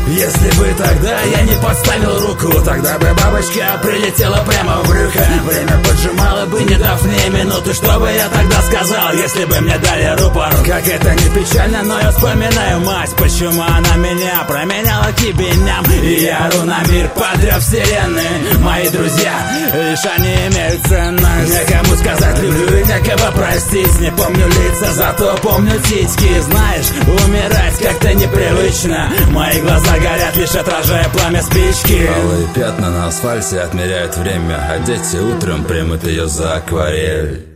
Если бы тогда я не подставил руку, тогда бы бабочка прилетела прямо в брюхо. Время поджимало бы, не дав мне минуты. Что бы я тогда сказал, если бы мне дали рупор? Как это не печально, но я вспоминаю мать. Почему она меня променяла к ебеням? И я ору на мир подряд вселенной. Мои друзья, лишь они имеют ценность. Некому сказать люблю и некого простить. Не помню лица, зато помню титьки. Знаешь, умирать как-то непривычно. Мои глаза горят, лишь отражая пламя спички. Алые пятна на асфальте отмеряют время, а дети утром примут ее за акварель.